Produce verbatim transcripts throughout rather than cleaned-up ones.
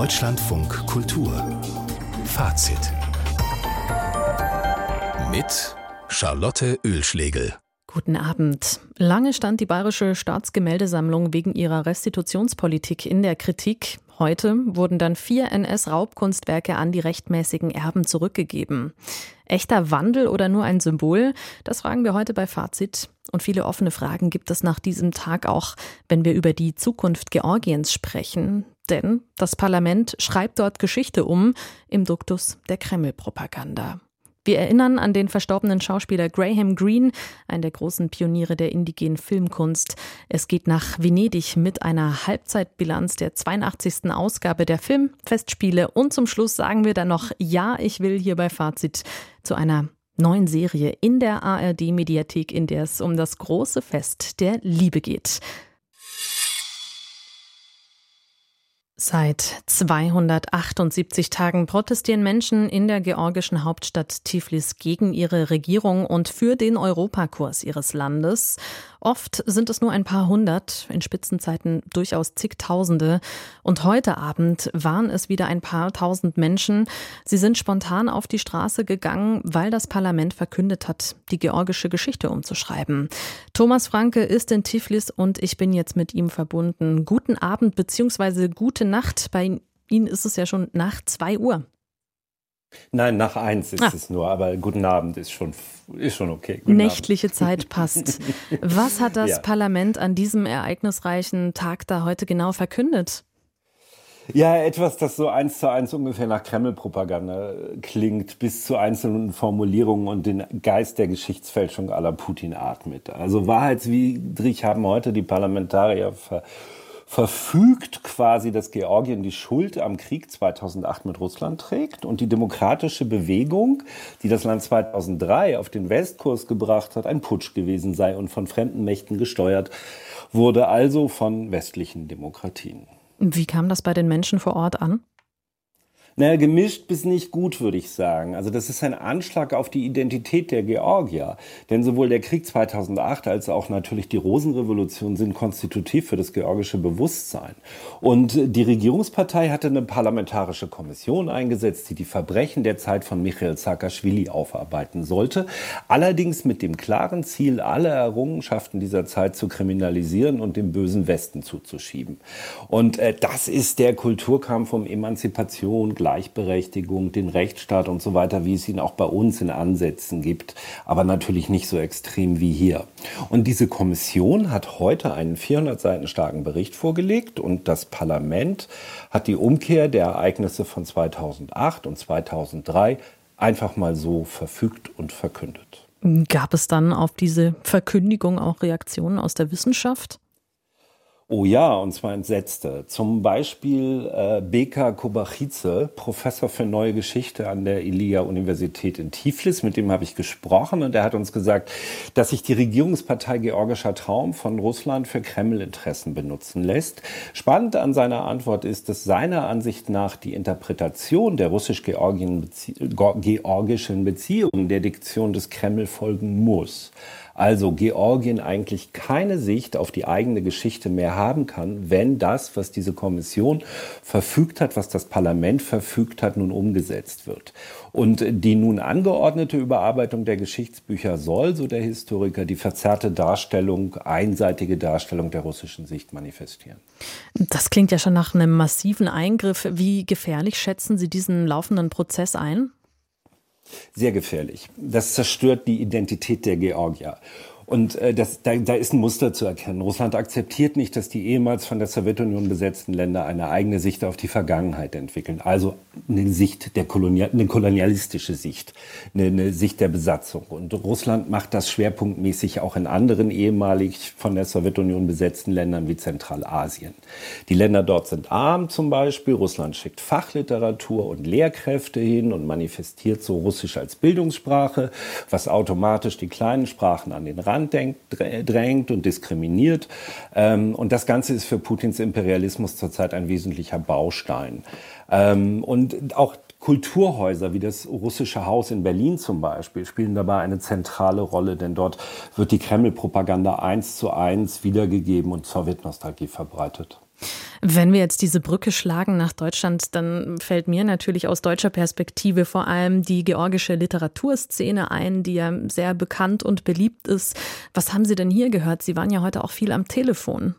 Deutschlandfunk Kultur Fazit mit Charlotte Oehlschlegel. Guten Abend. Lange stand die Bayerische Staatsgemäldesammlung wegen ihrer Restitutionspolitik in der Kritik. Heute wurden dann vier N S-Raubkunstwerke an die rechtmäßigen Erben zurückgegeben. Echter Wandel oder nur ein Symbol? Das fragen wir heute bei Fazit. Und viele offene Fragen gibt es nach diesem Tag auch, wenn wir über die Zukunft Georgiens sprechen. Denn das Parlament schreibt dort Geschichte um im Duktus der Kreml-Propaganda. Wir erinnern an den verstorbenen Schauspieler Graham Greene, einen der großen Pioniere der indigenen Filmkunst. Es geht nach Venedig mit einer Halbzeitbilanz der zweiundachtzigsten Ausgabe der Filmfestspiele. Und zum Schluss sagen wir dann noch, ja, ich will hier bei Fazit zu einer neuen Serie in der A R D-Mediathek, in der es um das große Fest der Liebe geht. Seit zweihundertachtundsiebzig Tagen protestieren Menschen in der georgischen Hauptstadt Tiflis gegen ihre Regierung und für den Europakurs ihres Landes. Oft sind es nur ein paar hundert, in Spitzenzeiten durchaus zigtausende. Und heute Abend waren es wieder ein paar tausend Menschen. Sie sind spontan auf die Straße gegangen, weil das Parlament verkündet hat, die georgische Geschichte umzuschreiben. Thomas Franke ist in Tiflis und ich bin jetzt mit ihm verbunden. Guten Abend bzw. gute Nacht. Bei Ihnen ist es ja schon nach zwei Uhr. Nein, nach eins ist ah. es nur, aber guten Abend ist schon, ist schon okay. Guten Nächtliche Abend. Zeit passt. Was hat das ja. Parlament an diesem ereignisreichen Tag da heute genau verkündet? Ja, etwas, das so eins zu eins ungefähr nach Kreml-Propaganda klingt, bis zu einzelnen Formulierungen und den Geist der Geschichtsfälschung à la Putin atmet. Also wahrheitswidrig haben heute die Parlamentarier ver verfügt quasi, dass Georgien die Schuld am Krieg zweitausendacht mit Russland trägt und die demokratische Bewegung, die das Land zweitausenddrei auf den Westkurs gebracht hat, ein Putsch gewesen sei und von fremden Mächten gesteuert wurde, also von westlichen Demokratien. Wie kam das bei den Menschen vor Ort an? Naja, gemischt bis nicht gut, würde ich sagen. Also das ist ein Anschlag auf die Identität der Georgier. Denn sowohl der Krieg zweitausendacht als auch natürlich die Rosenrevolution sind konstitutiv für das georgische Bewusstsein. Und die Regierungspartei hatte eine parlamentarische Kommission eingesetzt, die die Verbrechen der Zeit von Michail Saakaschwili aufarbeiten sollte. Allerdings mit dem klaren Ziel, alle Errungenschaften dieser Zeit zu kriminalisieren und dem bösen Westen zuzuschieben. Und äh, das ist der Kulturkampf um Emanzipation, Gleichberechtigung, den Rechtsstaat und so weiter, wie es ihn auch bei uns in Ansätzen gibt, aber natürlich nicht so extrem wie hier. Und diese Kommission hat heute einen vierhundert Seiten starken Bericht vorgelegt und das Parlament hat die Umkehr der Ereignisse von zweitausendacht und zweitausenddrei einfach mal so verfügt und verkündet. Gab es dann auf diese Verkündigung auch Reaktionen aus der Wissenschaft? Oh ja, und zwar entsetzte. Zum Beispiel äh, Beka Kobachice, Professor für Neue Geschichte an der Ilia-Universität in Tiflis. Mit dem habe ich gesprochen und er hat uns gesagt, dass sich die Regierungspartei Georgischer Traum von Russland für Kreml-Interessen benutzen lässt. Spannend an seiner Antwort ist, dass seiner Ansicht nach die Interpretation der russisch-georgischen Bezie- Beziehungen der Diktion des Kreml folgen muss. Also Georgien eigentlich keine Sicht auf die eigene Geschichte mehr haben kann, wenn das, was diese Kommission verfügt hat, was das Parlament verfügt hat, nun umgesetzt wird. Und die nun angeordnete Überarbeitung der Geschichtsbücher soll, so der Historiker, die verzerrte Darstellung, einseitige Darstellung der russischen Sicht manifestieren. Das klingt ja schon nach einem massiven Eingriff. Wie gefährlich schätzen Sie diesen laufenden Prozess ein? Sehr gefährlich. Das zerstört die Identität der Georgier. Und äh, das, da, da ist ein Muster zu erkennen. Russland akzeptiert nicht, dass die ehemals von der Sowjetunion besetzten Länder eine eigene Sicht auf die Vergangenheit entwickeln. Also eine Sicht der Kolonial, eine kolonialistische Sicht, eine, eine Sicht der Besatzung. Und Russland macht das schwerpunktmäßig auch in anderen ehemalig von der Sowjetunion besetzten Ländern wie Zentralasien. Die Länder dort sind arm zum Beispiel. Russland schickt Fachliteratur und Lehrkräfte hin und manifestiert so Russisch als Bildungssprache, was automatisch die kleinen Sprachen an den Rand drängt und diskriminiert. Und das Ganze ist für Putins Imperialismus zurzeit ein wesentlicher Baustein. Und auch Kulturhäuser wie das Russische Haus in Berlin zum Beispiel spielen dabei eine zentrale Rolle, denn dort wird die Kreml-Propaganda eins zu eins wiedergegeben und Sowjetnostalgie verbreitet. Wenn wir jetzt diese Brücke schlagen nach Deutschland, dann fällt mir natürlich aus deutscher Perspektive vor allem die georgische Literaturszene ein, die ja sehr bekannt und beliebt ist. Was haben Sie denn hier gehört? Sie waren ja heute auch viel am Telefon.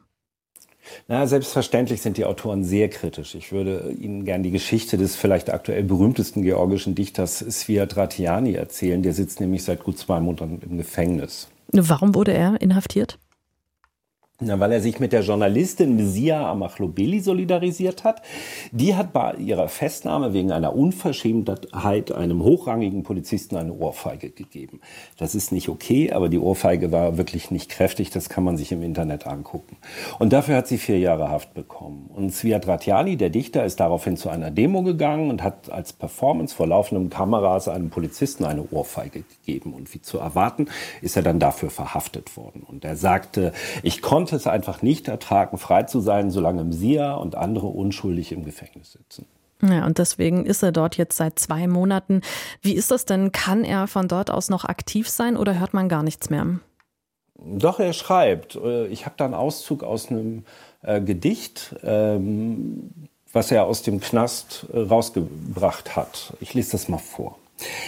Na, selbstverständlich sind die Autoren sehr kritisch. Ich würde Ihnen gerne die Geschichte des vielleicht aktuell berühmtesten georgischen Dichters Sviat Ratiani erzählen. Der sitzt nämlich seit gut zwei Monaten im Gefängnis. Warum wurde er inhaftiert? Na, weil er sich mit der Journalistin Mzia Amachlobeli solidarisiert hat. Die hat bei ihrer Festnahme wegen einer Unverschämtheit einem hochrangigen Polizisten eine Ohrfeige gegeben. Das ist nicht okay, aber die Ohrfeige war wirklich nicht kräftig. Das kann man sich im Internet angucken. Und dafür hat sie vier Jahre Haft bekommen. Und Sviat Ratiani, der Dichter, ist daraufhin zu einer Demo gegangen und hat als Performance vor laufenden Kameras einem Polizisten eine Ohrfeige gegeben. Und wie zu erwarten, ist er dann dafür verhaftet worden. Und er sagte, ich konnte es einfach nicht ertragen, frei zu sein, solange Mzia und andere unschuldig im Gefängnis sitzen. Ja, und deswegen ist er dort jetzt seit zwei Monaten. Wie ist das denn? Kann er von dort aus noch aktiv sein oder hört man gar nichts mehr? Doch, er schreibt. Ich habe da einen Auszug aus einem äh, Gedicht, ähm, was er aus dem Knast äh, rausgebracht hat. Ich lese das mal vor.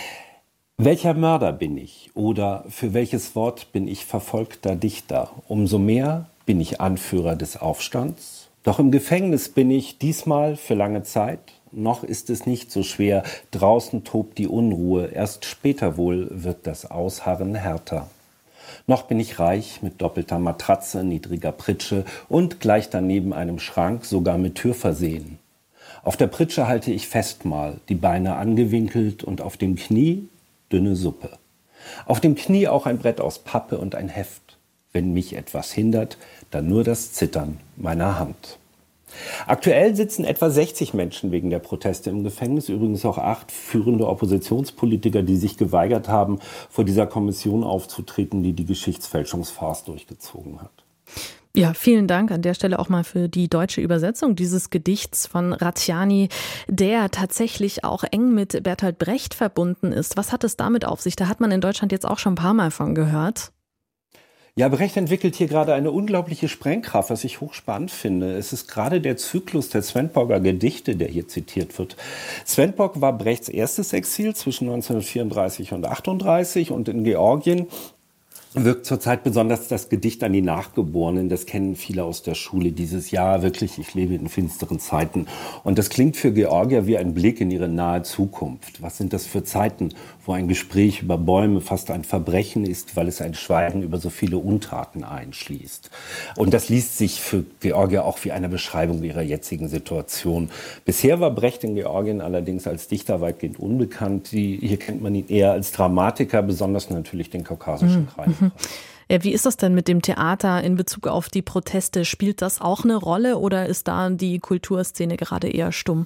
Welcher Mörder bin ich oder für welches Wort bin ich verfolgter Dichter? Umso mehr bin ich Anführer des Aufstands. Doch im Gefängnis bin ich diesmal für lange Zeit. Noch ist es nicht so schwer, draußen tobt die Unruhe. Erst später wohl wird das Ausharren härter. Noch bin ich reich mit doppelter Matratze, niedriger Pritsche und gleich daneben einem Schrank, sogar mit Tür versehen. Auf der Pritsche halte ich fest mal, die Beine angewinkelt und auf dem Knie dünne Suppe. Auf dem Knie auch ein Brett aus Pappe und ein Heft. Wenn mich etwas hindert, dann nur das Zittern meiner Hand. Aktuell sitzen etwa sechzig Menschen wegen der Proteste im Gefängnis, übrigens auch acht führende Oppositionspolitiker, die sich geweigert haben, vor dieser Kommission aufzutreten, die die Geschichtsfälschungsfarce durchgezogen hat. Ja, vielen Dank an der Stelle auch mal für die deutsche Übersetzung dieses Gedichts von Ratiani, der tatsächlich auch eng mit Bertolt Brecht verbunden ist. Was hat es damit auf sich? Da hat man in Deutschland jetzt auch schon ein paar Mal von gehört. Ja, Brecht entwickelt hier gerade eine unglaubliche Sprengkraft, was ich hochspannend finde. Es ist gerade der Zyklus der Svenborger Gedichte, der hier zitiert wird. Svenborg war Brechts erstes Exil zwischen neunzehnhundertvierunddreißig und achtunddreißig und in Georgien wirkt zurzeit besonders das Gedicht an die Nachgeborenen. Das kennen viele aus der Schule dieses Jahr. Wirklich, ich lebe in finsteren Zeiten. Und das klingt für Georgier wie ein Blick in ihre nahe Zukunft. Was sind das für Zeiten, wo ein Gespräch über Bäume fast ein Verbrechen ist, weil es ein Schweigen über so viele Untaten einschließt. Und das liest sich für Georgier auch wie eine Beschreibung ihrer jetzigen Situation. Bisher war Brecht in Georgien allerdings als Dichter weitgehend unbekannt. Die, hier kennt man ihn eher als Dramatiker, besonders natürlich den kaukasischen Kreis. Ja, wie ist das denn mit dem Theater in Bezug auf die Proteste? Spielt das auch eine Rolle oder ist da die Kulturszene gerade eher stumm?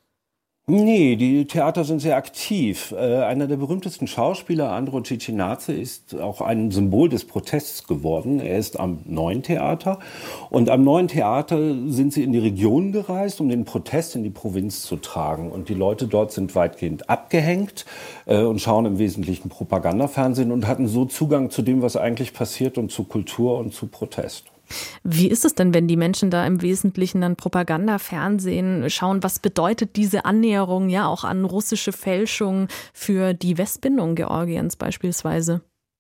Nee, die Theater sind sehr aktiv. Äh, einer der berühmtesten Schauspieler, Andro Cicinaze, ist auch ein Symbol des Protests geworden. Er ist am Neuen Theater. Und am Neuen Theater sind sie in die Region gereist, um den Protest in die Provinz zu tragen. Und die Leute dort sind weitgehend abgehängt äh, und schauen im Wesentlichen Propagandafernsehen und hatten so Zugang zu dem, was eigentlich passiert und zu Kultur und zu Protest. Wie ist es denn, wenn die Menschen da im Wesentlichen dann Propaganda, Fernsehen schauen? Was bedeutet diese Annäherung ja auch an russische Fälschung für die Westbindung Georgiens beispielsweise?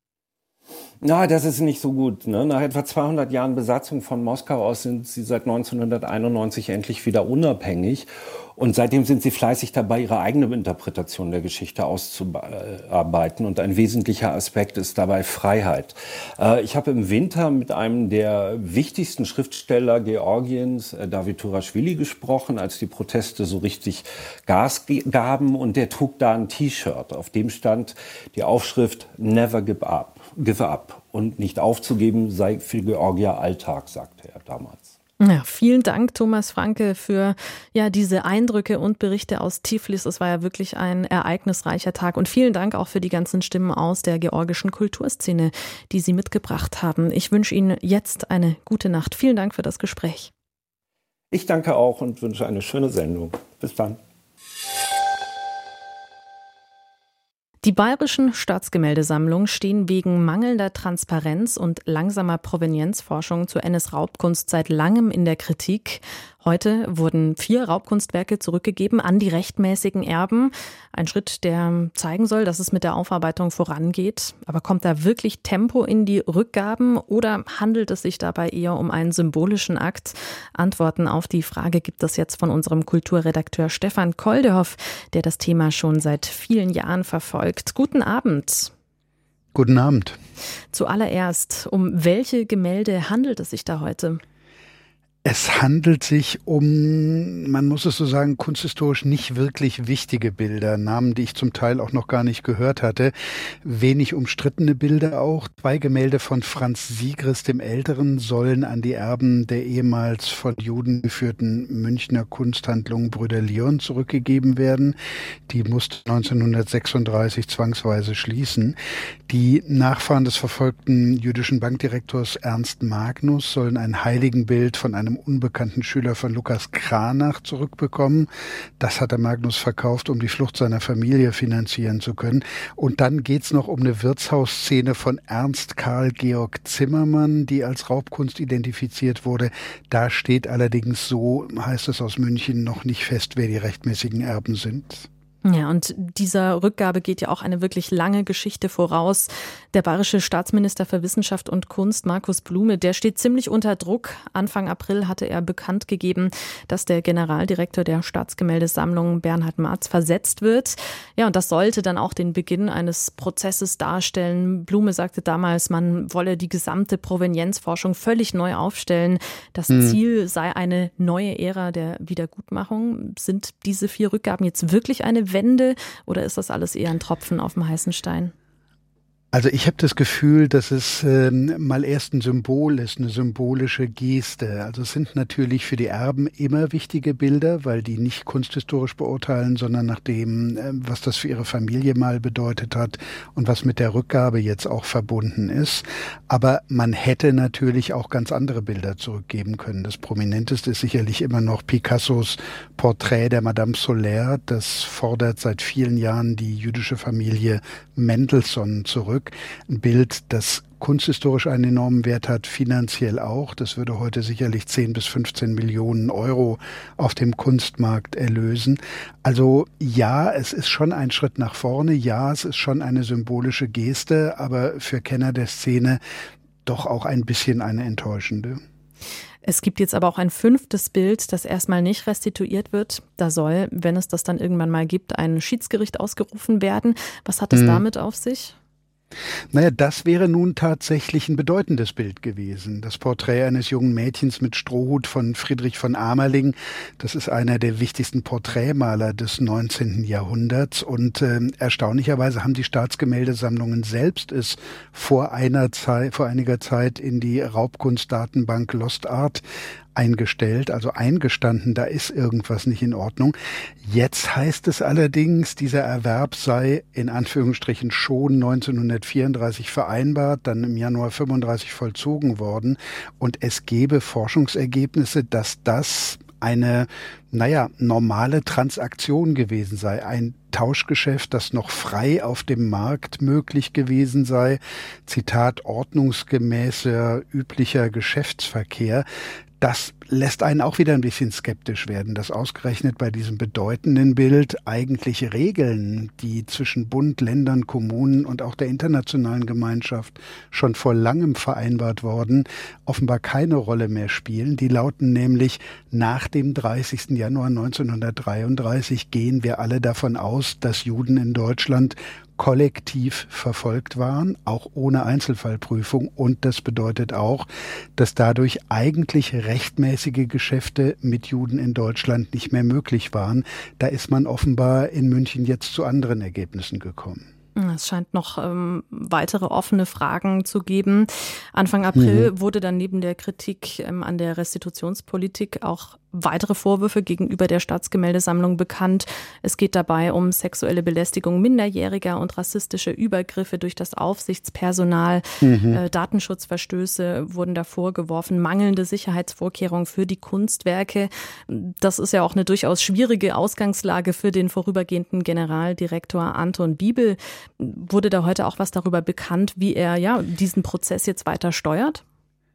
Na, das ist nicht so gut. Ne? Nach etwa zweihundert Jahren Besatzung von Moskau aus sind sie seit neunzehnhunderteinundneunzig endlich wieder unabhängig. Und seitdem sind sie fleißig dabei, ihre eigene Interpretation der Geschichte auszuarbeiten. Und ein wesentlicher Aspekt ist dabei Freiheit. Ich habe im Winter mit einem der wichtigsten Schriftsteller Georgiens, David Turaschwili, gesprochen, als die Proteste so richtig Gas gaben. Und der trug da ein T-Shirt, auf dem stand die Aufschrift Never give up. Give up. Und nicht aufzugeben sei für Georgier Alltag, sagte er damals. Ja, vielen Dank, Thomas Franke, für ja diese Eindrücke und Berichte aus Tiflis. Es war ja wirklich ein ereignisreicher Tag. Und vielen Dank auch für die ganzen Stimmen aus der georgischen Kulturszene, die Sie mitgebracht haben. Ich wünsche Ihnen jetzt eine gute Nacht. Vielen Dank für das Gespräch. Ich danke auch und wünsche eine schöne Sendung. Bis dann. Die bayerischen Staatsgemäldesammlungen stehen wegen mangelnder Transparenz und langsamer Provenienzforschung zur N S-Raubkunst seit langem in der Kritik. Heute wurden vier Raubkunstwerke zurückgegeben an die rechtmäßigen Erben. Ein Schritt, der zeigen soll, dass es mit der Aufarbeitung vorangeht. Aber kommt da wirklich Tempo in die Rückgaben oder handelt es sich dabei eher um einen symbolischen Akt? Antworten auf die Frage gibt es jetzt von unserem Kulturredakteur Stefan Koldehoff, der das Thema schon seit vielen Jahren verfolgt. Guten Abend. Guten Abend. Zuallererst, um welche Gemälde handelt es sich da heute? Es handelt sich um, man muss es so sagen, kunsthistorisch nicht wirklich wichtige Bilder, Namen, die ich zum Teil auch noch gar nicht gehört hatte. Wenig umstrittene Bilder auch. Zwei Gemälde von Franz Sigrist dem Älteren sollen an die Erben der ehemals von Juden geführten Münchner Kunsthandlung Brüder Leon zurückgegeben werden. Die musste neunzehnhundertsechsunddreißig zwangsweise schließen. Die Nachfahren des verfolgten jüdischen Bankdirektors Ernst Magnus sollen ein Heiligenbild von einem unbekannten Schüler von Lukas Cranach zurückbekommen. Das hat der Magnus verkauft, um die Flucht seiner Familie finanzieren zu können. Und dann geht's noch um eine Wirtshausszene von Ernst Karl Georg Zimmermann, die als Raubkunst identifiziert wurde. Da steht allerdings, so heißt es aus München, noch nicht fest, wer die rechtmäßigen Erben sind. Ja, und dieser Rückgabe geht ja auch eine wirklich lange Geschichte voraus. Der bayerische Staatsminister für Wissenschaft und Kunst, Markus Blume, der steht ziemlich unter Druck. Anfang April hatte er bekannt gegeben, dass der Generaldirektor der Staatsgemäldesammlung Bernhard Marz versetzt wird. Ja, und das sollte dann auch den Beginn eines Prozesses darstellen. Blume sagte damals, man wolle die gesamte Provenienzforschung völlig neu aufstellen. Das hm. Ziel sei eine neue Ära der Wiedergutmachung. Sind diese vier Rückgaben jetzt wirklich eine Wende oder ist das alles eher ein Tropfen auf dem heißen Stein? Also ich habe das Gefühl, dass es ähm, mal erst ein Symbol ist, eine symbolische Geste. Also es sind natürlich für die Erben immer wichtige Bilder, weil die nicht kunsthistorisch beurteilen, sondern nach dem, äh, was das für ihre Familie mal bedeutet hat und was mit der Rückgabe jetzt auch verbunden ist. Aber man hätte natürlich auch ganz andere Bilder zurückgeben können. Das prominenteste ist sicherlich immer noch Picassos Porträt der Madame Soler. Das fordert seit vielen Jahren die jüdische Familie Mendelssohn zurück. Ein Bild, das kunsthistorisch einen enormen Wert hat, finanziell auch. Das würde heute sicherlich zehn bis fünfzehn Millionen Euro auf dem Kunstmarkt erlösen. Also ja, es ist schon ein Schritt nach vorne. Ja, es ist schon eine symbolische Geste, aber für Kenner der Szene doch auch ein bisschen eine enttäuschende. Es gibt jetzt aber auch ein fünftes Bild, das erstmal nicht restituiert wird. Da soll, wenn es das dann irgendwann mal gibt, ein Schiedsgericht ausgerufen werden. Was hat es hm. damit auf sich? Naja, das wäre nun tatsächlich ein bedeutendes Bild gewesen. Das Porträt eines jungen Mädchens mit Strohhut von Friedrich von Amerling. Das ist einer der wichtigsten Porträtmaler des neunzehnten Jahrhunderts. Und äh, erstaunlicherweise haben die Staatsgemäldesammlungen selbst es vor einer Zeit, vor einiger Zeit in die Raubkunstdatenbank Lost Art eingestellt, also eingestanden, da ist irgendwas nicht in Ordnung. Jetzt heißt es allerdings, dieser Erwerb sei in Anführungsstrichen schon neunzehnhundertvierunddreißig vereinbart, dann im Januar fünfunddreißig vollzogen worden und es gebe Forschungsergebnisse, dass das eine, naja, normale Transaktion gewesen sei, ein Tauschgeschäft, das noch frei auf dem Markt möglich gewesen sei. Zitat, ordnungsgemäßer, üblicher Geschäftsverkehr. Das lässt einen auch wieder ein bisschen skeptisch werden, dass ausgerechnet bei diesem bedeutenden Bild eigentlich Regeln, die zwischen Bund, Ländern, Kommunen und auch der internationalen Gemeinschaft schon vor langem vereinbart worden, offenbar keine Rolle mehr spielen. Die lauten nämlich, nach dem dreißigsten Januar neunzehnhundertdreiunddreißig gehen wir alle davon aus, dass Juden in Deutschland kollektiv verfolgt waren, auch ohne Einzelfallprüfung. Und das bedeutet auch, dass dadurch eigentlich rechtmäßige Geschäfte mit Juden in Deutschland nicht mehr möglich waren. Da ist man offenbar in München jetzt zu anderen Ergebnissen gekommen. Es scheint noch ähm, weitere offene Fragen zu geben. Anfang April mhm. wurde dann neben der Kritik ähm, an der Restitutionspolitik auch weitere Vorwürfe gegenüber der Staatsgemäldesammlung bekannt. Es geht dabei um sexuelle Belästigung Minderjähriger und rassistische Übergriffe durch das Aufsichtspersonal. Mhm. Äh, Datenschutzverstöße wurden da vorgeworfen, mangelnde Sicherheitsvorkehrungen für die Kunstwerke. Das ist ja auch eine durchaus schwierige Ausgangslage für den vorübergehenden Generaldirektor Anton Biebel. Wurde da heute auch was darüber bekannt, wie er ja diesen Prozess jetzt weiter steuert?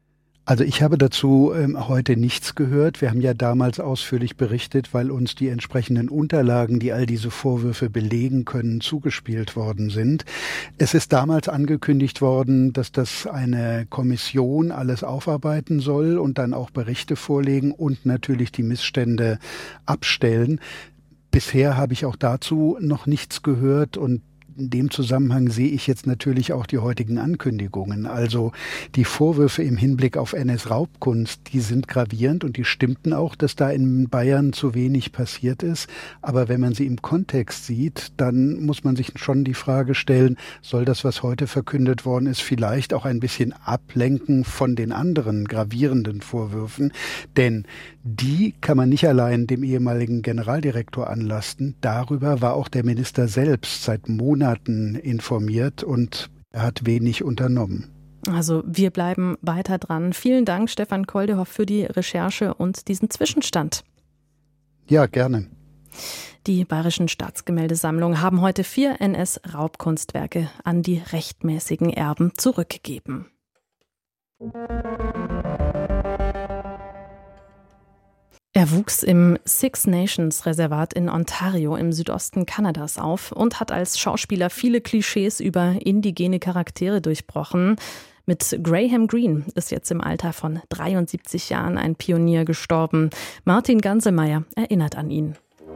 Also ich habe dazu ähm, heute nichts gehört. Wir haben ja damals ausführlich berichtet, weil uns die entsprechenden Unterlagen, die all diese Vorwürfe belegen können, zugespielt worden sind. Es ist damals angekündigt worden, dass das eine Kommission alles aufarbeiten soll und dann auch Berichte vorlegen und natürlich die Missstände abstellen. Bisher habe ich auch dazu noch nichts gehört und in dem Zusammenhang sehe ich jetzt natürlich auch die heutigen Ankündigungen. Also die Vorwürfe im Hinblick auf N S-Raubkunst, die sind gravierend und die stimmten auch, dass da in Bayern zu wenig passiert ist. Aber wenn man sie im Kontext sieht, dann muss man sich schon die Frage stellen, soll das, was heute verkündet worden ist, vielleicht auch ein bisschen ablenken von den anderen gravierenden Vorwürfen? Denn die kann man nicht allein dem ehemaligen Generaldirektor anlasten. Darüber war auch der Minister selbst seit Monaten informiert und er hat wenig unternommen. Also wir bleiben weiter dran. Vielen Dank, Stefan Koldehoff, für die Recherche und diesen Zwischenstand. Ja, gerne. Die Bayerischen Staatsgemäldesammlung haben heute vier N S-Raubkunstwerke an die rechtmäßigen Erben zurückgegeben. Er wuchs im Six Nations Reservat in Ontario im Südosten Kanadas auf und hat als Schauspieler viele Klischees über indigene Charaktere durchbrochen. Mit Graham Greene ist jetzt im Alter von dreiundsiebzig Jahren ein Pionier gestorben. Martin Ganselmeier erinnert an ihn.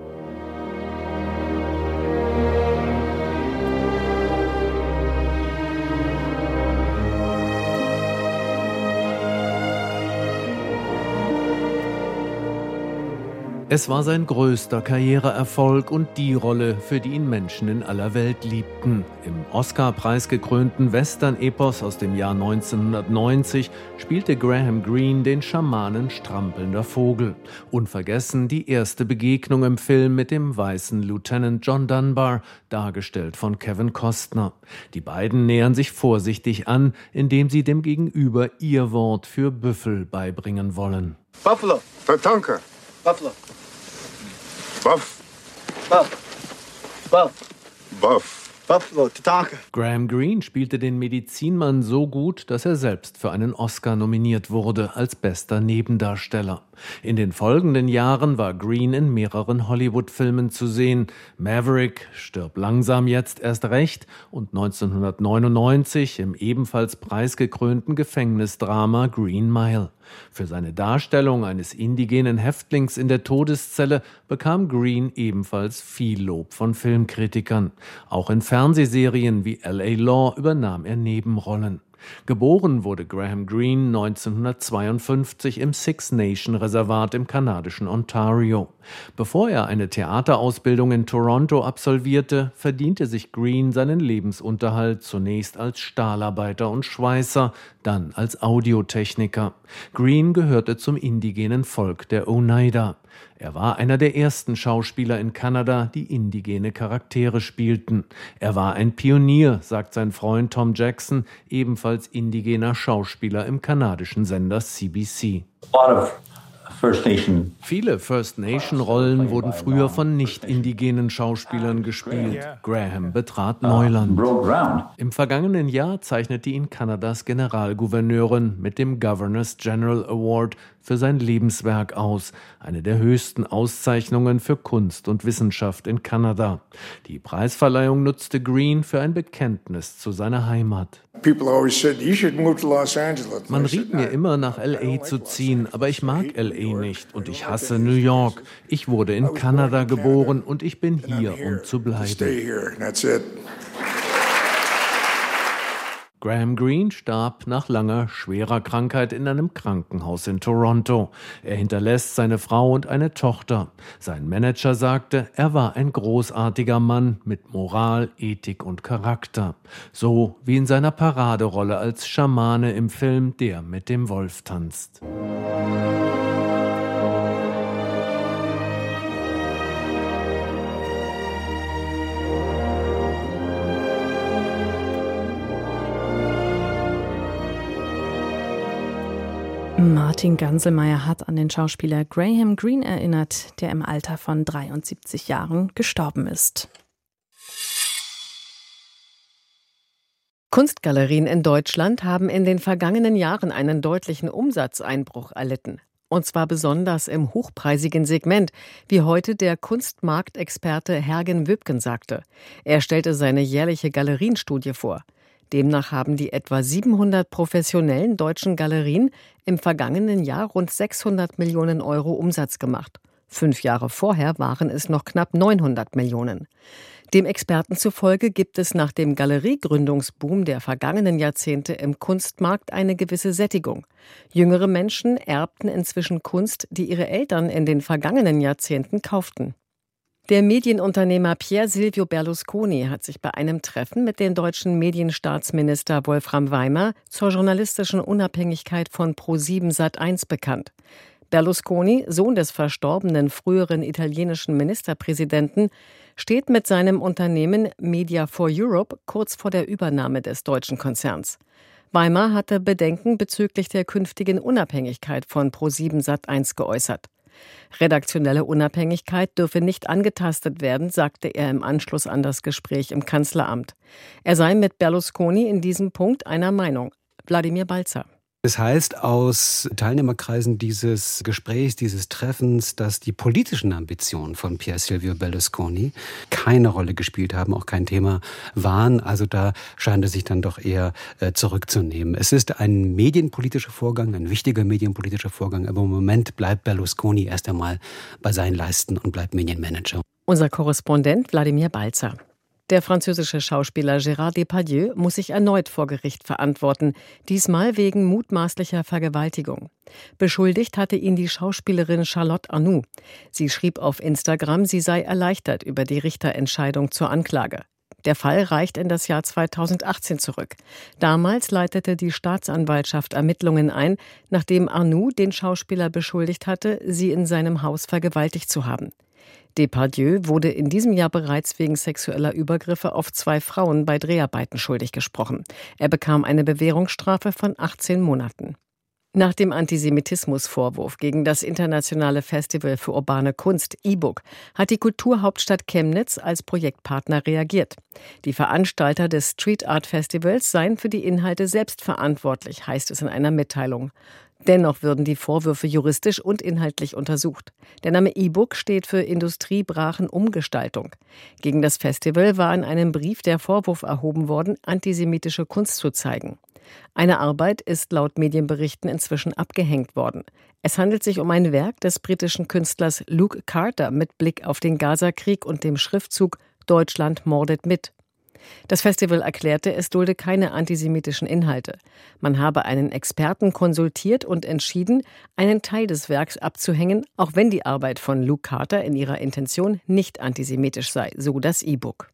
Es war sein größter Karriereerfolg und die Rolle, für die ihn Menschen in aller Welt liebten. Im Oscar-Preis gekrönten Western-Epos aus dem Jahr neunzehnhundertneunzig spielte Graham Greene den Schamanen Strampelnder Vogel. Unvergessen die erste Begegnung im Film mit dem weißen Lieutenant John Dunbar, dargestellt von Kevin Costner. Die beiden nähern sich vorsichtig an, indem sie dem Gegenüber ihr Wort für Büffel beibringen wollen. Buffalo. Tatanka. Buffalo. Buff. Buff. Buff. Buff. Buffalo. Tatanka. Graham Greene spielte den Medizinmann so gut, dass er selbst für einen Oscar nominiert wurde als bester Nebendarsteller. In den folgenden Jahren war Greene in mehreren Hollywood-Filmen zu sehen. Maverick, Stirb langsam jetzt erst recht und neunzehnhundertneunundneunzig im ebenfalls preisgekrönten Gefängnisdrama Green Mile. Für seine Darstellung eines indigenen Häftlings in der Todeszelle bekam Greene ebenfalls viel Lob von Filmkritikern. Auch in Fernsehserien wie L A Law übernahm er Nebenrollen. Geboren wurde Graham Greene neunzehnhundertzweiundfünfzig im Six Nation Reservat im kanadischen Ontario. Bevor er eine Theaterausbildung in Toronto absolvierte, verdiente sich Greene seinen Lebensunterhalt zunächst als Stahlarbeiter und Schweißer, dann als Audiotechniker. Greene gehörte zum indigenen Volk der Oneida. Er war einer der ersten Schauspieler in Kanada, die indigene Charaktere spielten. Er war ein Pionier, sagt sein Freund Tom Jackson, ebenfalls indigener Schauspieler im kanadischen Sender C B C. Viele First Nation-Rollen wurden früher von nicht-indigenen Schauspielern gespielt. Graham betrat Neuland. Im vergangenen Jahr zeichnete ihn Kanadas Generalgouverneurin mit dem Governors General Award für sein Lebenswerk aus, eine der höchsten Auszeichnungen für Kunst und Wissenschaft in Kanada. Die Preisverleihung nutzte Greene für ein Bekenntnis zu seiner Heimat. Man riet mir immer, nach L A zu ziehen, aber ich mag L A nicht und ich hasse New York. Ich wurde in Kanada geboren und ich bin hier, um zu bleiben. Graham Greene starb nach langer, schwerer Krankheit in einem Krankenhaus in Toronto. Er hinterlässt seine Frau und eine Tochter. Sein Manager sagte, er war ein großartiger Mann mit Moral, Ethik und Charakter. So wie in seiner Paraderolle als Schamane im Film Der mit dem Wolf tanzt. Martin Ganselmeier hat an den Schauspieler Graham Greene erinnert, der im Alter von dreiundsiebzig Jahren gestorben ist. Kunstgalerien in Deutschland haben in den vergangenen Jahren einen deutlichen Umsatzeinbruch erlitten. Und zwar besonders im hochpreisigen Segment, wie heute der Kunstmarktexperte Hergen Wübken sagte. Er stellte seine jährliche Galerienstudie vor. Demnach haben die etwa siebenhundert professionellen deutschen Galerien im vergangenen Jahr rund sechshundert Millionen Euro Umsatz gemacht. Fünf Jahre vorher waren es noch knapp neunhundert Millionen. Dem Experten zufolge gibt es nach dem Galeriegründungsboom der vergangenen Jahrzehnte im Kunstmarkt eine gewisse Sättigung. Jüngere Menschen erbten inzwischen Kunst, die ihre Eltern in den vergangenen Jahrzehnten kauften. Der Medienunternehmer Pier Silvio Berlusconi hat sich bei einem Treffen mit dem deutschen Medienstaatsminister Wolfram Weimer zur journalistischen Unabhängigkeit von ProSieben Sat eins bekannt. Berlusconi, Sohn des verstorbenen früheren italienischen Ministerpräsidenten, steht mit seinem Unternehmen Media for Europe kurz vor der Übernahme des deutschen Konzerns. Weimer hatte Bedenken bezüglich der künftigen Unabhängigkeit von ProSieben Sat eins geäußert. Redaktionelle Unabhängigkeit dürfe nicht angetastet werden, sagte er im Anschluss an das Gespräch im Kanzleramt. Er sei mit Berlusconi in diesem Punkt einer Meinung. Wladimir Balzer. Das heißt aus Teilnehmerkreisen dieses Gesprächs, dieses Treffens, dass die politischen Ambitionen von Pier Silvio Berlusconi keine Rolle gespielt haben, auch kein Thema waren. Also da scheint er sich dann doch eher äh, zurückzunehmen. Es ist ein medienpolitischer Vorgang, ein wichtiger medienpolitischer Vorgang, aber im Moment bleibt Berlusconi erst einmal bei seinen Leisten und bleibt Medienmanager. Unser Korrespondent Wladimir Balzer. Der französische Schauspieler Gérard Depardieu muss sich erneut vor Gericht verantworten, diesmal wegen mutmaßlicher Vergewaltigung. Beschuldigt hatte ihn die Schauspielerin Charlotte Arnoux. Sie schrieb auf Instagram, sie sei erleichtert über die Richterentscheidung zur Anklage. Der Fall reicht in das Jahr zweitausendachtzehn zurück. Damals leitete die Staatsanwaltschaft Ermittlungen ein, nachdem Arnoux den Schauspieler beschuldigt hatte, sie in seinem Haus vergewaltigt zu haben. Depardieu wurde in diesem Jahr bereits wegen sexueller Übergriffe auf zwei Frauen bei Dreharbeiten schuldig gesprochen. Er bekam eine Bewährungsstrafe von achtzehn Monaten. Nach dem Antisemitismusvorwurf gegen das internationale Festival für urbane Kunst I B U C hat die Kulturhauptstadt Chemnitz als Projektpartner reagiert. Die Veranstalter des Street Art Festivals seien für die Inhalte selbst verantwortlich, heißt es in einer Mitteilung. Dennoch würden die Vorwürfe juristisch und inhaltlich untersucht. Der Name I B U C steht für Industriebrachenumgestaltung. Gegen das Festival war in einem Brief der Vorwurf erhoben worden, antisemitische Kunst zu zeigen. Eine Arbeit ist laut Medienberichten inzwischen abgehängt worden. Es handelt sich um ein Werk des britischen Künstlers Luke Carter mit Blick auf den Gazakrieg und dem Schriftzug »Deutschland mordet mit«. Das Festival erklärte, es dulde keine antisemitischen Inhalte. Man habe einen Experten konsultiert und entschieden, einen Teil des Werks abzuhängen, auch wenn die Arbeit von Luke Carter in ihrer Intention nicht antisemitisch sei, so das I B U C.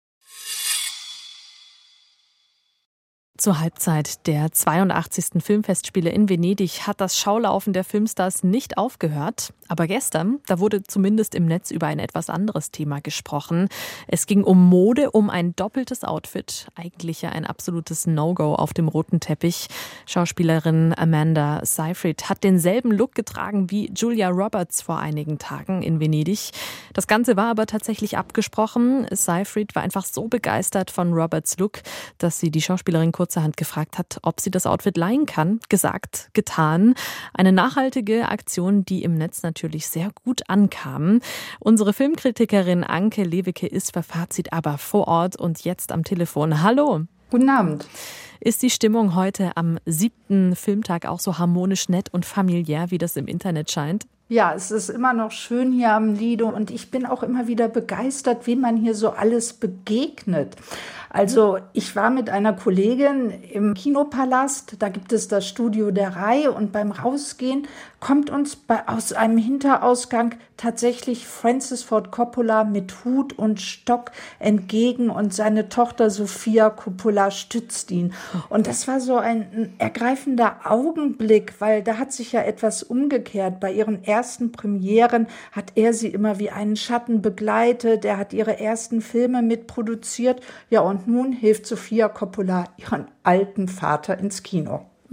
Zur Halbzeit der zweiundachtzigsten Filmfestspiele in Venedig hat das Schaulaufen der Filmstars nicht aufgehört. Aber gestern, da wurde zumindest im Netz über ein etwas anderes Thema gesprochen. Es ging um Mode, um ein doppeltes Outfit. Eigentlich ja ein absolutes No-Go auf dem roten Teppich. Schauspielerin Amanda Seyfried hat denselben Look getragen wie Julia Roberts vor einigen Tagen in Venedig. Das Ganze war aber tatsächlich abgesprochen. Seyfried war einfach so begeistert von Roberts Look, dass sie die Schauspielerin kurzerhand gefragt hat, ob sie das Outfit leihen kann. Gesagt, getan. Eine nachhaltige Aktion, die im Netz natürlich sehr gut ankam. Unsere Filmkritikerin Anke Lewicke ist für Fazit aber vor Ort und jetzt am Telefon. Hallo. Guten Abend. Ist die Stimmung heute am siebten Filmtag auch so harmonisch, nett und familiär, wie das im Internet scheint? Ja, es ist immer noch schön hier am Lido und ich bin auch immer wieder begeistert, wie man hier so alles begegnet. Also ich war mit einer Kollegin im Kinopalast, da gibt es das Studio der Reihe und beim Rausgehen kommt uns bei, aus einem Hinterausgang tatsächlich Francis Ford Coppola mit Hut und Stock entgegen und seine Tochter Sofia Coppola stützt ihn. Und das war so ein ergreifender Augenblick, weil da hat sich ja etwas umgekehrt. Bei ihren ersten Premieren hat er sie immer wie einen Schatten begleitet, er hat ihre ersten Filme mitproduziert, ja und nun hilft Sofia Coppola ihren alten Vater ins Kino.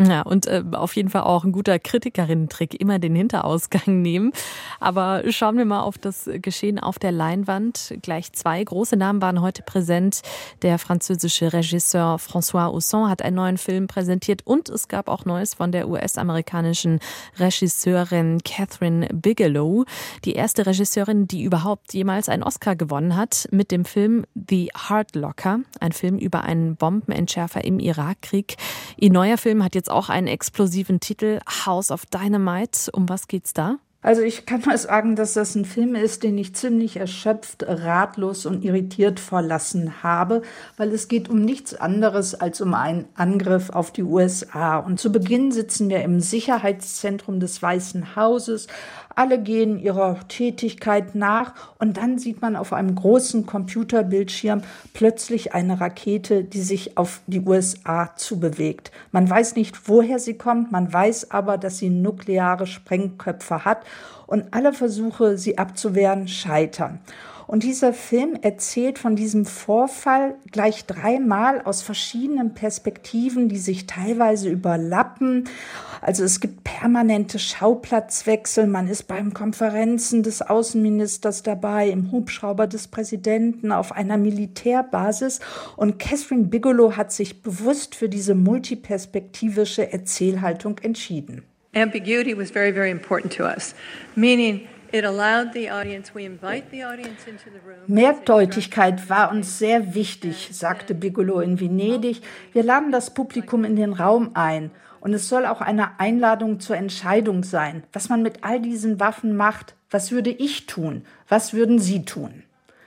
Ja, und äh, auf jeden Fall auch ein guter Kritikerinnen-Trick, immer den Hinterausgang nehmen. Aber schauen wir mal auf das Geschehen auf der Leinwand. Gleich zwei große Namen waren heute präsent. Der französische Regisseur François Ozon hat einen neuen Film präsentiert und es gab auch Neues von der U S-amerikanischen Regisseurin Catherine Bigelow. Die erste Regisseurin, die überhaupt jemals einen Oscar gewonnen hat, mit dem Film The Hurt Locker, ein Film über einen Bombenentschärfer im Irakkrieg. Ihr neuer Film hat jetzt auch einen explosiven Titel, House of Dynamite. Um was geht's da? Also ich kann mal sagen, dass das ein Film ist, den ich ziemlich erschöpft, ratlos und irritiert verlassen habe, weil es geht um nichts anderes als um einen Angriff auf die U S A. Und zu Beginn sitzen wir im Sicherheitszentrum des Weißen Hauses. Alle gehen ihrer Tätigkeit nach und dann sieht man auf einem großen Computerbildschirm plötzlich eine Rakete, die sich auf die U S A zubewegt. Man weiß nicht, woher sie kommt, man weiß aber, dass sie nukleare Sprengköpfe hat und alle Versuche, sie abzuwehren, scheitern. Und dieser Film erzählt von diesem Vorfall gleich dreimal aus verschiedenen Perspektiven, die sich teilweise überlappen. Also es gibt permanente Schauplatzwechsel. Man ist beim Konferenzen des Außenministers dabei, im Hubschrauber des Präsidenten, auf einer Militärbasis. Und Catherine Bigelow hat sich bewusst für diese multiperspektivische Erzählhaltung entschieden. Ambiguity was very, very important to us, meaning Mehrdeutigkeit war uns sehr wichtig, sagte Bigelow in Venedig. Wir laden das Publikum in den Raum ein. Und es soll auch eine Einladung zur Entscheidung sein, was man mit all diesen Waffen macht. Was würde ich tun? Was würden Sie tun?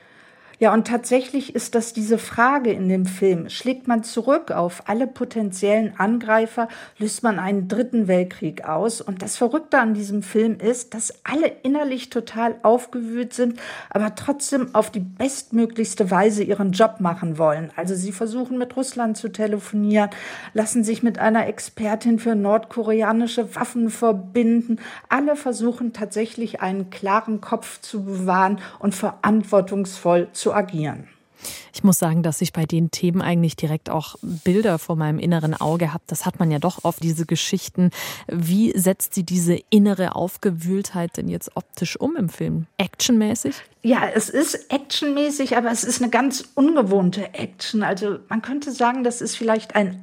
Ja, und tatsächlich ist das diese Frage in dem Film. Schlägt man zurück auf alle potenziellen Angreifer, löst man einen dritten Weltkrieg aus. Und das Verrückte an diesem Film ist, dass alle innerlich total aufgewühlt sind, aber trotzdem auf die bestmöglichste Weise ihren Job machen wollen. Also sie versuchen mit Russland zu telefonieren, lassen sich mit einer Expertin für nordkoreanische Waffen verbinden. Alle versuchen tatsächlich einen klaren Kopf zu bewahren und verantwortungsvoll zu zu agieren. Ich muss sagen, dass ich bei den Themen eigentlich direkt auch Bilder vor meinem inneren Auge habe. Das hat man ja doch oft, diese Geschichten. Wie setzt sie diese innere Aufgewühltheit denn jetzt optisch um im Film? Actionmäßig? Ja, es ist actionmäßig, aber es ist eine ganz ungewohnte Action. Also man könnte sagen, das ist vielleicht ein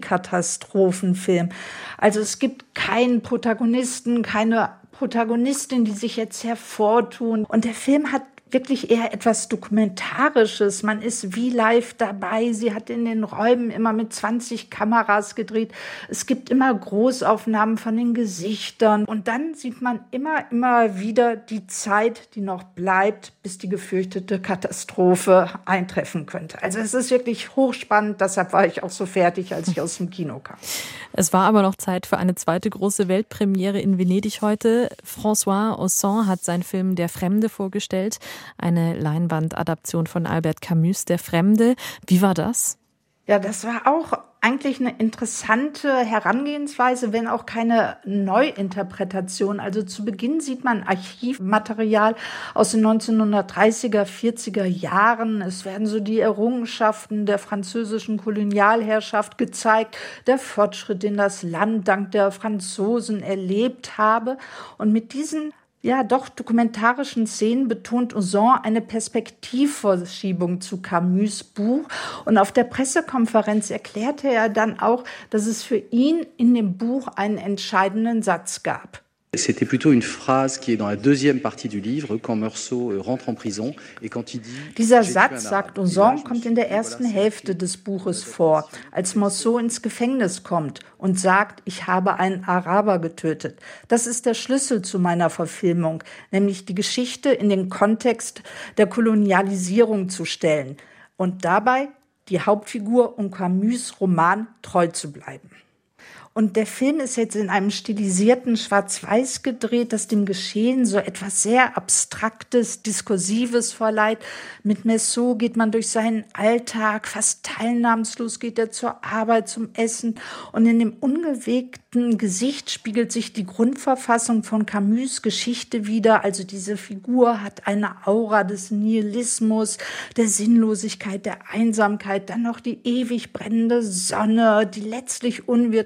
Antikatastrophenfilm. Also es gibt keinen Protagonisten, keine Protagonistin, die sich jetzt hervortun. Und der Film hat wirklich eher etwas Dokumentarisches. Man ist wie live dabei. Sie hat in den Räumen immer mit zwanzig Kameras gedreht. Es gibt immer Großaufnahmen von den Gesichtern. Und dann sieht man immer, immer wieder die Zeit, die noch bleibt, bis die gefürchtete Katastrophe eintreffen könnte. Also es ist wirklich hochspannend. Deshalb war ich auch so fertig, als ich aus dem Kino kam. Es war aber noch Zeit für eine zweite große Weltpremiere in Venedig heute. François Ozon hat seinen Film Der Fremde vorgestellt. Eine Leinwandadaption von Albert Camus, Der Fremde. Wie war das? Ja, das war auch eigentlich eine interessante Herangehensweise, wenn auch keine Neuinterpretation. Also zu Beginn sieht man Archivmaterial aus den neunzehnhundertdreißiger, vierziger Jahren. Es werden so die Errungenschaften der französischen Kolonialherrschaft gezeigt, der Fortschritt, den das Land dank der Franzosen erlebt habe. Und mit diesen ja, doch dokumentarischen Szenen betont Ozon eine Perspektivverschiebung zu Camus' Buch. Und auf der Pressekonferenz erklärte er dann auch, dass es für ihn in dem Buch einen entscheidenden Satz gab. C'était plutôt une phrase qui est dans la deuxième partie du livre, quand Meursault rentre en prison et quand il dit. Dieser Satz, sagt Ozon, kommt in der ersten Hälfte des Buches vor, als Meursault ins Gefängnis kommt und sagt, ich habe einen Araber getötet. Das ist der Schlüssel zu meiner Verfilmung, nämlich die Geschichte in den Kontext der Kolonialisierung zu stellen und dabei die Hauptfigur und Camus' Roman treu zu bleiben. Und der Film ist jetzt in einem stilisierten Schwarz-Weiß gedreht, das dem Geschehen so etwas sehr Abstraktes, Diskursives verleiht. Mit Meursault geht man durch seinen Alltag, fast teilnahmslos geht er zur Arbeit, zum Essen. Und in dem ungewegten Gesicht spiegelt sich die Grundverfassung von Camus' Geschichte wider. Also diese Figur hat eine Aura des Nihilismus, der Sinnlosigkeit, der Einsamkeit, dann noch die ewig brennende Sonne, die letztlich unwirtliche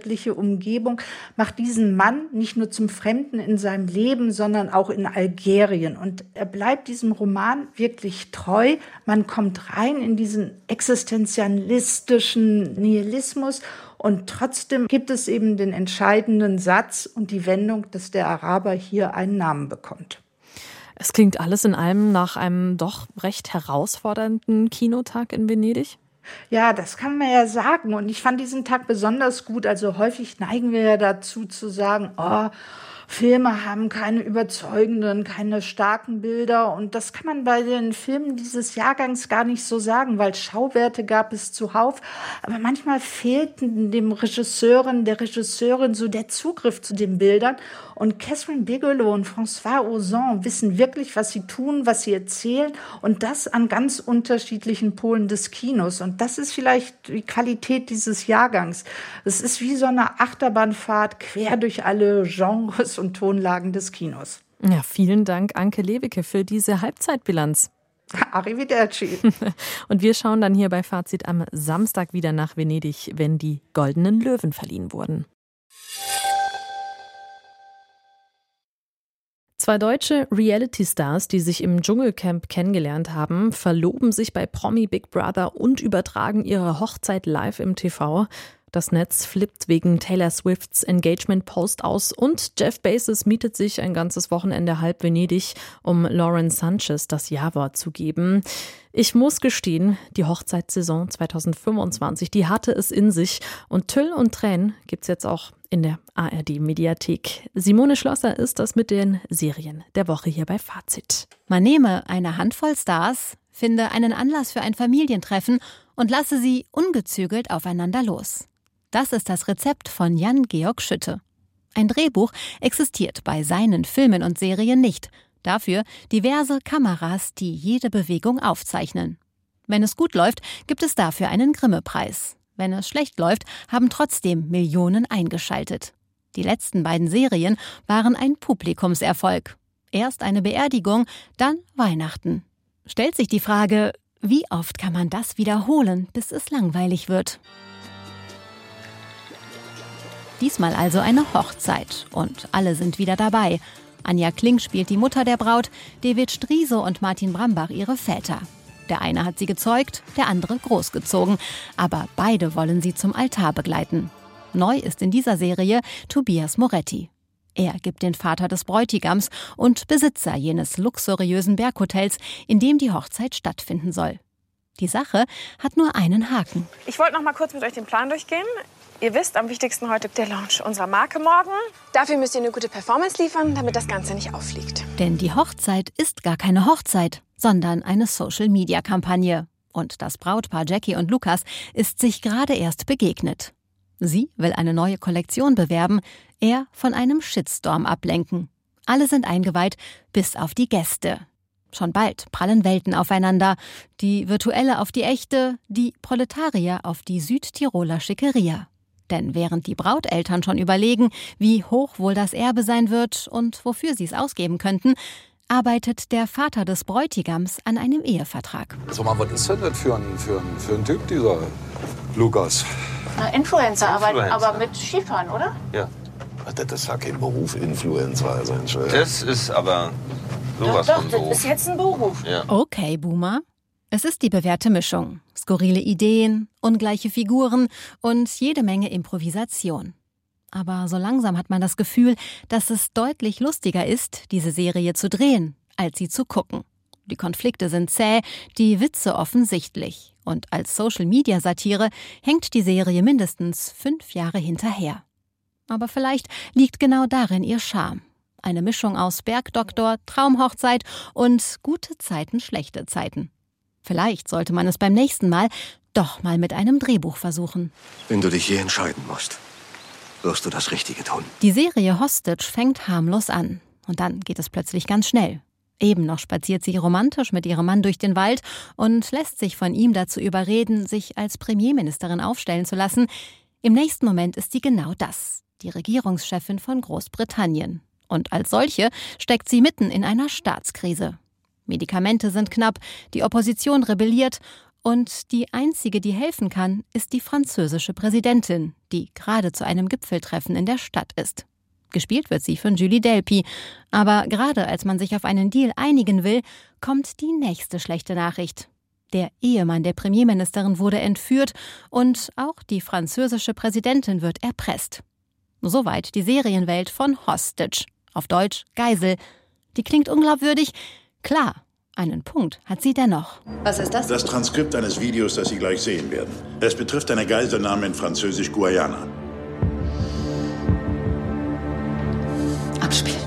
Umgebung macht diesen Mann nicht nur zum Fremden in seinem Leben, sondern auch in Algerien. Und er bleibt diesem Roman wirklich treu. Man kommt rein in diesen existenzialistischen Nihilismus und trotzdem gibt es eben den entscheidenden Satz und die Wendung, dass der Araber hier einen Namen bekommt. Es klingt alles in allem nach einem doch recht herausfordernden Kinotag in Venedig. Ja, das kann man ja sagen. Und ich fand diesen Tag besonders gut. Also häufig neigen wir ja dazu zu sagen, oh, Filme haben keine überzeugenden, keine starken Bilder. Und das kann man bei den Filmen dieses Jahrgangs gar nicht so sagen, weil Schauwerte gab es zuhauf. Aber manchmal fehlten dem Regisseurin, der Regisseurin so der Zugriff zu den Bildern. Und Catherine Bigelow und François Ozon wissen wirklich, was sie tun, was sie erzählen. Und das an ganz unterschiedlichen Polen des Kinos. Und das ist vielleicht die Qualität dieses Jahrgangs. Es ist wie so eine Achterbahnfahrt quer durch alle Genres und Tonlagen des Kinos. Ja, vielen Dank, Anke Lewicke, für diese Halbzeitbilanz. Arrivederci. Und wir schauen dann hier bei Fazit am Samstag wieder nach Venedig, wenn die Goldenen Löwen verliehen wurden. Zwei deutsche Reality-Stars, die sich im Dschungelcamp kennengelernt haben, verloben sich bei Promi Big Brother und übertragen ihre Hochzeit live im T V. Das Netz flippt wegen Taylor Swifts Engagement-Post aus und Jeff Bezos mietet sich ein ganzes Wochenende halb Venedig, um Lauren Sanchez das Ja-Wort zu geben. Ich muss gestehen, die Hochzeitssaison zwanzig fünfundzwanzig, die hatte es in sich. Und Tüll und Tränen gibt's jetzt auch in der A R D-Mediathek. Simone Schlosser ist das mit den Serien der Woche hier bei Fazit. Man nehme eine Handvoll Stars, finde einen Anlass für ein Familientreffen und lasse sie ungezügelt aufeinander los. Das ist das Rezept von Jan-Georg Schütte. Ein Drehbuch existiert bei seinen Filmen und Serien nicht. Dafür diverse Kameras, die jede Bewegung aufzeichnen. Wenn es gut läuft, gibt es dafür einen Grimme-Preis. Wenn es schlecht läuft, haben trotzdem Millionen eingeschaltet. Die letzten beiden Serien waren ein Publikumserfolg. Erst eine Beerdigung, dann Weihnachten. Stellt sich die Frage, wie oft kann man das wiederholen, bis es langweilig wird? Diesmal also eine Hochzeit und alle sind wieder dabei. Anja Kling spielt die Mutter der Braut, David Striso und Martin Brambach ihre Väter. Der eine hat sie gezeugt, der andere großgezogen, aber beide wollen sie zum Altar begleiten. Neu ist in dieser Serie Tobias Moretti. Er gibt den Vater des Bräutigams und Besitzer jenes luxuriösen Berghotels, in dem die Hochzeit stattfinden soll. Die Sache hat nur einen Haken. Ich wollte noch mal kurz mit euch den Plan durchgehen. Ihr wisst, am wichtigsten heute der Launch unserer Marke morgen. Dafür müsst ihr eine gute Performance liefern, damit das Ganze nicht auffliegt. Denn die Hochzeit ist gar keine Hochzeit, sondern eine Social-Media-Kampagne. Und das Brautpaar Jackie und Lukas ist sich gerade erst begegnet. Sie will eine neue Kollektion bewerben, er von einem Shitstorm ablenken. Alle sind eingeweiht, bis auf die Gäste. Schon bald prallen Welten aufeinander. Die virtuelle auf die echte, die Proletarier auf die Südtiroler Schickeria. Denn während die Brauteltern schon überlegen, wie hoch wohl das Erbe sein wird und wofür sie es ausgeben könnten, arbeitet der Vater des Bräutigams an einem Ehevertrag. Sag mal, was ist denn das für ein, für ein, für ein Typ, dieser Lukas? Na, Influencer, Influencer. Aber, aber mit Skifahren, oder? Ja. Das ist ja kein Beruf, Influencer. Also das ist aber sowas doch, von doch, Beruf. das ist jetzt ein Beruf. Ja. Okay, Boomer. Es ist die bewährte Mischung. Skurrile Ideen, ungleiche Figuren und jede Menge Improvisation. Aber so langsam hat man das Gefühl, dass es deutlich lustiger ist, diese Serie zu drehen, als sie zu gucken. Die Konflikte sind zäh, die Witze offensichtlich. Und als Social-Media-Satire hängt die Serie mindestens fünf Jahre hinterher. Aber vielleicht liegt genau darin ihr Charme. Eine Mischung aus Bergdoktor, Traumhochzeit und gute Zeiten, schlechte Zeiten. Vielleicht sollte man es beim nächsten Mal doch mal mit einem Drehbuch versuchen. Wenn du dich je entscheiden musst, wirst du das Richtige tun. Die Serie Hostage fängt harmlos an. Und dann geht es plötzlich ganz schnell. Eben noch spaziert sie romantisch mit ihrem Mann durch den Wald und lässt sich von ihm dazu überreden, sich als Premierministerin aufstellen zu lassen. Im nächsten Moment ist sie genau das, die Regierungschefin von Großbritannien. Und als solche steckt sie mitten in einer Staatskrise. Medikamente sind knapp, die Opposition rebelliert Und die einzige, die helfen kann, ist die französische Präsidentin, die gerade zu einem Gipfeltreffen in der Stadt ist. Gespielt wird sie von Julie Delpy. Aber gerade als man sich auf einen Deal einigen will, kommt die nächste schlechte Nachricht. Der Ehemann der Premierministerin wurde entführt und auch die französische Präsidentin wird erpresst. Soweit die Serienwelt von Hostage, auf Deutsch Geisel. Die klingt unglaubwürdig. Klar, einen Punkt hat sie dennoch. Was ist das? Das Transkript eines Videos, das Sie gleich sehen werden. Es betrifft eine Geiselnahme in Französisch-Guayana. Abspielen.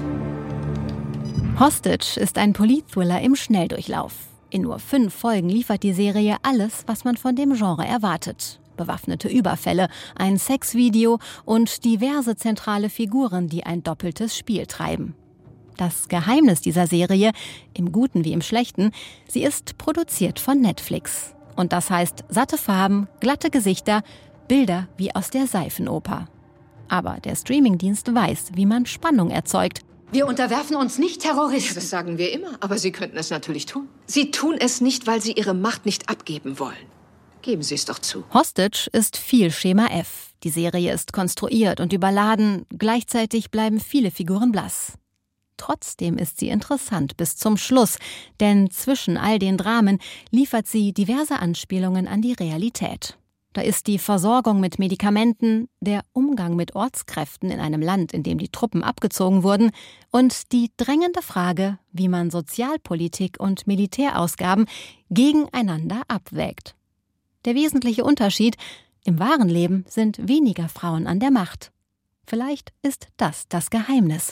Hostage ist ein Politthriller im Schnelldurchlauf. In nur fünf Folgen liefert die Serie alles, was man von dem Genre erwartet. Bewaffnete Überfälle, ein Sexvideo und diverse zentrale Figuren, die ein doppeltes Spiel treiben. Das Geheimnis dieser Serie, im Guten wie im Schlechten, sie ist produziert von Netflix. Und das heißt satte Farben, glatte Gesichter, Bilder wie aus der Seifenoper. Aber der Streamingdienst weiß, wie man Spannung erzeugt. Wir unterwerfen uns nicht Terroristen. Das sagen wir immer, aber Sie könnten es natürlich tun. Sie tun es nicht, weil Sie Ihre Macht nicht abgeben wollen. Geben Sie es doch zu. Hostage ist viel Schema F. Die Serie ist konstruiert und überladen, gleichzeitig bleiben viele Figuren blass. Trotzdem ist sie interessant bis zum Schluss, denn zwischen all den Dramen liefert sie diverse Anspielungen an die Realität. Da ist die Versorgung mit Medikamenten, der Umgang mit Ortskräften in einem Land, in dem die Truppen abgezogen wurden, und die drängende Frage, wie man Sozialpolitik und Militärausgaben gegeneinander abwägt. Der wesentliche Unterschied: im wahren Leben sind weniger Frauen an der Macht. Vielleicht ist das das Geheimnis.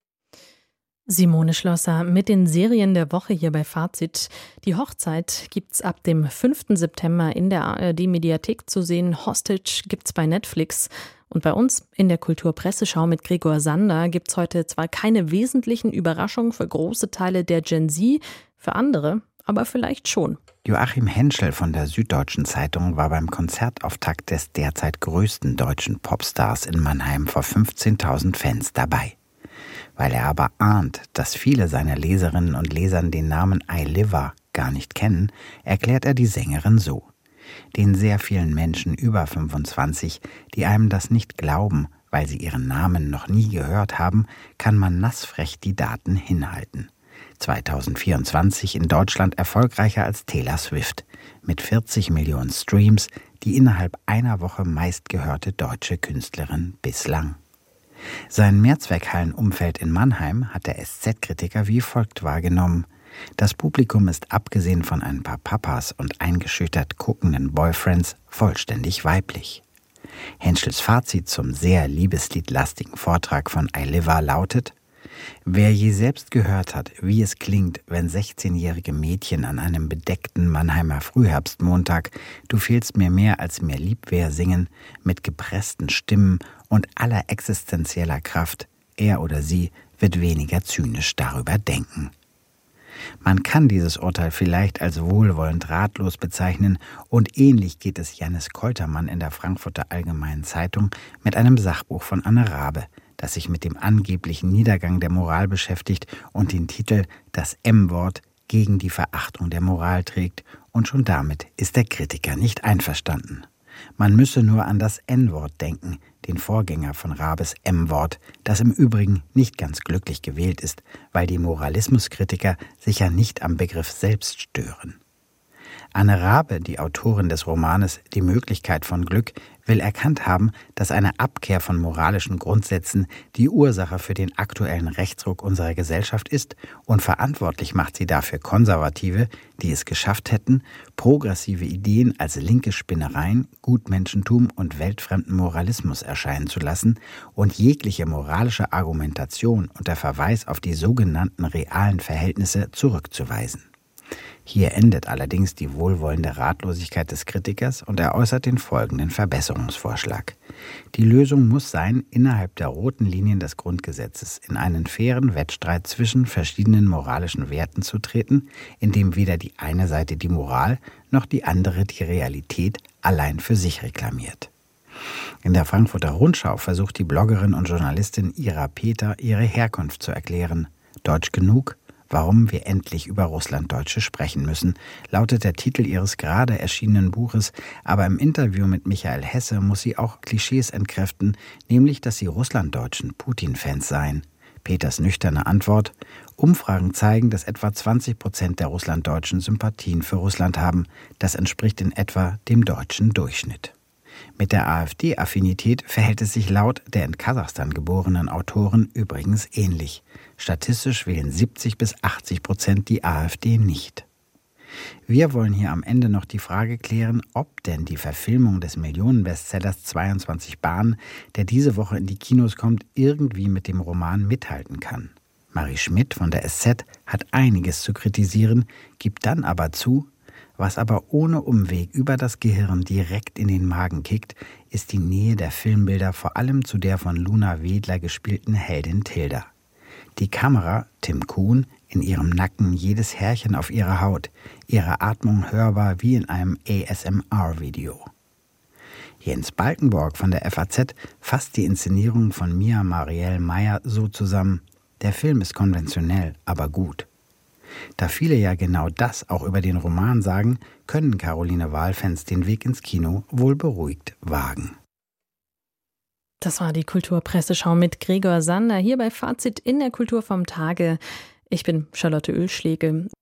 Simone Schlosser mit den Serien der Woche hier bei Fazit. Die Hochzeit gibt's ab dem fünften September in der A R D-Mediathek zu sehen. Hostage gibt's bei Netflix. Und bei uns in der Kulturpresseschau mit Gregor Sander gibt's heute zwar keine wesentlichen Überraschungen für große Teile der Gen Z, für andere aber vielleicht schon. Joachim Henschel von der Süddeutschen Zeitung war beim Konzertauftakt des derzeit größten deutschen Popstars in Mannheim vor fünfzehntausend Fans dabei. Weil er aber ahnt, dass viele seiner Leserinnen und Lesern den Namen Ailiva gar nicht kennen, erklärt er die Sängerin so: Den sehr vielen Menschen über fünfundzwanzig, die einem das nicht glauben, weil sie ihren Namen noch nie gehört haben, kann man nassfrech die Daten hinhalten. zweitausendvierundzwanzig in Deutschland erfolgreicher als Taylor Swift, mit vierzig Millionen Streams, die innerhalb einer Woche meistgehörte deutsche Künstlerin bislang. Sein Mehrzweckhallenumfeld in Mannheim hat der S Z-Kritiker wie folgt wahrgenommen: Das Publikum ist abgesehen von ein paar Papas und eingeschüchtert guckenden Boyfriends vollständig weiblich. Henschels Fazit zum sehr liebesliedlastigen Vortrag von Ailiva lautet: Wer je selbst gehört hat, wie es klingt, wenn sechzehnjährige Mädchen an einem bedeckten Mannheimer Frühherbstmontag »Du fehlst mir mehr, als mir lieb wär« singen, mit gepressten Stimmen und aller existenzieller Kraft, er oder sie wird weniger zynisch darüber denken. Man kann dieses Urteil vielleicht als wohlwollend ratlos bezeichnen, und ähnlich geht es Jannis Koltermann in der Frankfurter Allgemeinen Zeitung mit einem Sachbuch von Anne Rabe, das sich mit dem angeblichen Niedergang der Moral beschäftigt und den Titel »Das M-Wort gegen die Verachtung der Moral« trägt, und schon damit ist der Kritiker nicht einverstanden. Man müsse nur an das N-Wort denken, den Vorgänger von Rabes M-Wort, das im Übrigen nicht ganz glücklich gewählt ist, weil die Moralismuskritiker sich ja nicht am Begriff selbst stören. Anne Rabe, die Autorin des Romanes »Die Möglichkeit von Glück«, will erkannt haben, dass eine Abkehr von moralischen Grundsätzen die Ursache für den aktuellen Rechtsruck unserer Gesellschaft ist, und verantwortlich macht sie dafür Konservative, die es geschafft hätten, progressive Ideen als linke Spinnereien, Gutmenschentum und weltfremden Moralismus erscheinen zu lassen und jegliche moralische Argumentation unter Verweis auf die sogenannten realen Verhältnisse zurückzuweisen. Hier endet allerdings die wohlwollende Ratlosigkeit des Kritikers und er äußert den folgenden Verbesserungsvorschlag. Die Lösung muss sein, innerhalb der roten Linien des Grundgesetzes in einen fairen Wettstreit zwischen verschiedenen moralischen Werten zu treten, in dem weder die eine Seite die Moral noch die andere die Realität allein für sich reklamiert. In der Frankfurter Rundschau versucht die Bloggerin und Journalistin Ira Peter ihre Herkunft zu erklären. Deutsch genug? Warum wir endlich über Russlanddeutsche sprechen müssen, lautet der Titel ihres gerade erschienenen Buches, aber im Interview mit Michael Hesse muss sie auch Klischees entkräften, nämlich, dass sie Russlanddeutschen Putin-Fans seien. Peters nüchterne Antwort: Umfragen zeigen, dass etwa zwanzig Prozent der Russlanddeutschen Sympathien für Russland haben. Das entspricht in etwa dem deutschen Durchschnitt. Mit der AfD-Affinität verhält es sich laut der in Kasachstan geborenen Autoren übrigens ähnlich. Statistisch wählen siebzig bis achtzig Prozent die AfD nicht. Wir wollen hier am Ende noch die Frage klären, ob denn die Verfilmung des Millionenbestsellers zweiundzwanzig Bahnen, der diese Woche in die Kinos kommt, irgendwie mit dem Roman mithalten kann. Marie Schmidt von der S Z hat einiges zu kritisieren, gibt dann aber zu: Was aber ohne Umweg über das Gehirn direkt in den Magen kickt, ist die Nähe der Filmbilder vor allem zu der von Luna Wedler gespielten Heldin Tilda. Die Kamera, Tim Kuhn, in ihrem Nacken jedes Härchen auf ihrer Haut, ihre Atmung hörbar wie in einem A S M R-Video. Jens Balkenborg von der F A Z fasst die Inszenierung von Mia Marielle Meyer so zusammen: Der Film ist konventionell, aber gut. Da viele ja genau das auch über den Roman sagen, können Caroline Wahl-Fans den Weg ins Kino wohl beruhigt wagen. Das war die Kulturpresseschau mit Gregor Sander hier bei Fazit in der Kultur vom Tage. Ich bin Charlotte Oehlschläge.